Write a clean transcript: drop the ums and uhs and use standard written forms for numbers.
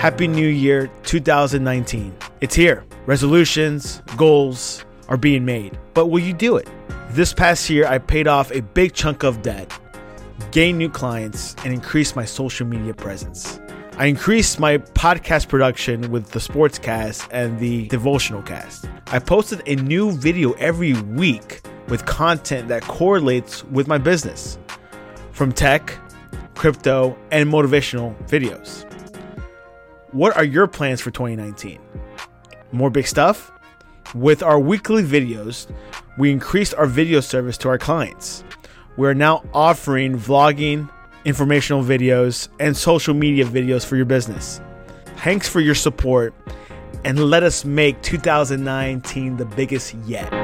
Happy New Year 2019. It's here. Resolutions, goals are being made. But will you do it? This past year, I paid off a big chunk of debt, gained new clients, and increased my social media presence. I increased my podcast production with the Sportscast and the Devotional Cast. I posted a new video every week with content that correlates with my business, from tech, crypto, and motivational videos. What are your plans for 2019? More big stuff? With our weekly videos, we increased our video service to our clients. We're now offering vlogging, informational videos, and social media videos for your business. Thanks for your support, and let us make 2019 the biggest yet.